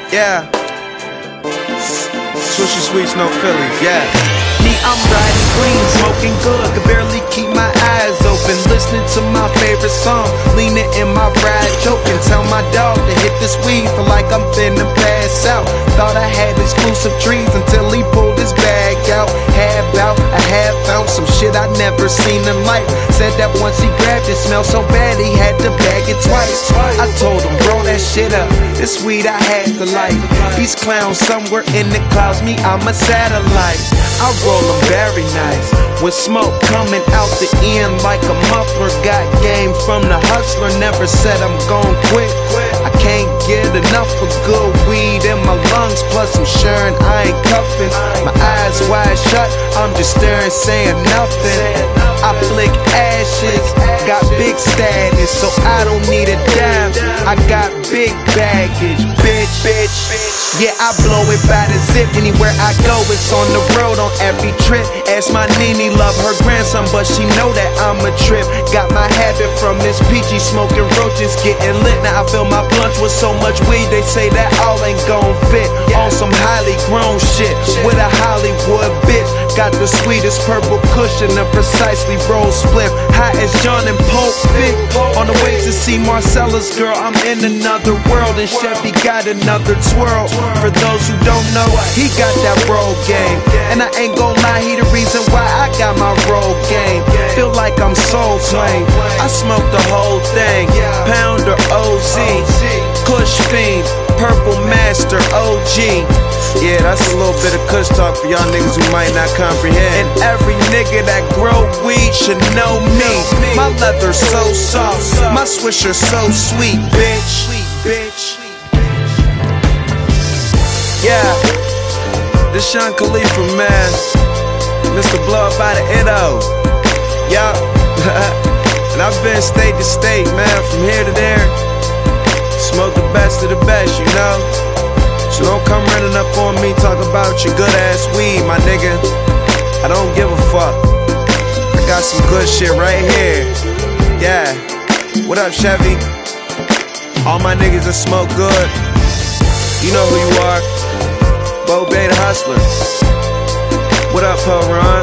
Yeah. Swisher Sweets, no Phillies, yeah. Me, I'm riding clean, smoking good, could barely keep my eyes open. Listening to my favorite song, leaning in my ride, choking. Tell my dog to hit this weed, feel like I'm finna pass out. Thought I had exclusive trees until he pulled his bag out. I had found some shit I never seen in life. Said that once he grabbed it, smelled so bad he had to bag it twice. I told him, roll that shit up, this weed I had to light. These clowns somewhere in the clouds, me, I'm a satellite. I roll them very nice, with smoke coming out the end like a muffler. Got game from the hustler, never said I'm gon' quit. I can't get enough of good weed in my lungs, plus I'm sharing, I ain't cuffing. My eyes wide shut, I'm just staring, saying nothing. I flick ashes, got big status, so I don't need a dime. I got big baggage, bitch. Yeah, I blow it by the zip. Anywhere I go, it's on the road on every trip. Ask my Nene, love her grandson, but she know that I'm a trip. Got my habit from Miss Peachy, smoking roaches, getting lit. Now I fill my blunts with so much weed, they say that all ain't gon' fit. On some highly grown shit, with a Hollywood bitch. Got the sweetest purple cushion, a precisely rolled spliff. High as John and Pope Vic. On the way to see Marcella's girl, I'm in another world, and Chevy got another twirl. For those who don't know, he got that roll game, and I ain't gon' lie, he the reason why I got my roll game. Feel like I'm soul playing. I smoke the whole thing. Pounder OZ, Kush Fiend, Purple Master OG. Yeah, that's a little bit of Kush talk for y'all niggas who might not comprehend. And every nigga that grow weed should know me. My leather so soft, my swisher so sweet, bitch. Yeah, this Sean Khalifa, man. Mr. Blow Up by the Itto. Yup. And I've been state to state, man, from here to there. Smoke the best of the best, you know. So don't come running up on me, talk about your good ass weed, my nigga. I don't give a fuck. I got some good shit right here. Yeah. What up, Chevy? All my niggas that smoke good. You know who you are. Bo Bay the Hustler. What up, Poe Ron?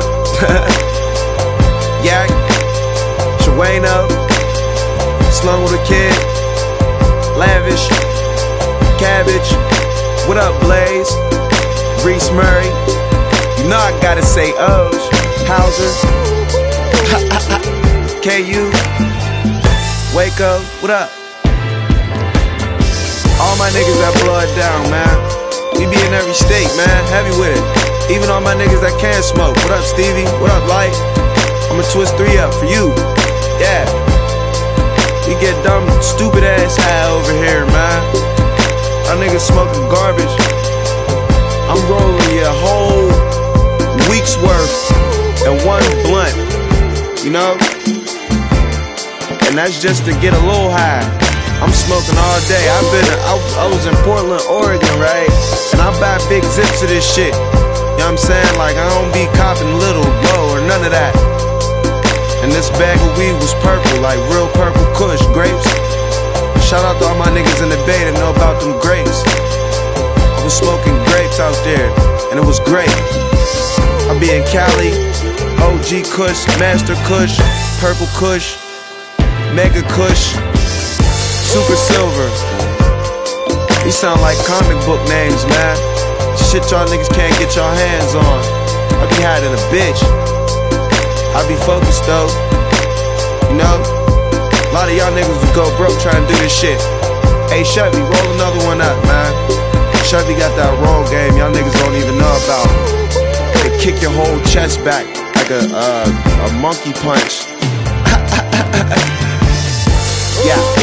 Yak. Chewano. Slung with a Kid. Lavish. Cabbage. What up, Blaze? Reese Murray. You know I gotta say Oj. Hauser. KU. Waco. What up? All my niggas that blow it down, man. We be in every state, man. Heavy with it. Even all my niggas that can't smoke. What up, Stevie? What up, Light? I'ma twist 3 up for you. Yeah. We get dumb, stupid ass high over here, man. Our niggas smoking garbage. I'm rolling your whole week's worth in one blunt, you know? And that's just to get a little high. I'm smoking all day. I was in Portland, Oregon, right? And I buy big zips of this shit. You know what I'm saying? Like, I don't be copping little blow or none of that. And this bag of weed was purple, like real purple Kush, grapes. Shout out to all my niggas in the Bay that know about them grapes. I was smoking grapes out there, and it was great. I be in Cali, OG Kush, Master Kush, Purple Kush, Mega Kush, Super Silver. These sound like comic book names, man. Shit y'all niggas can't get y'all hands on. I be hiding a bitch. I be focused though, you know? A lot of y'all niggas would go broke trying to do this shit. Hey Chevy, roll another one up, man. Chevy got that roll game y'all niggas don't even know about. They kick your whole chest back like a monkey punch. Yeah.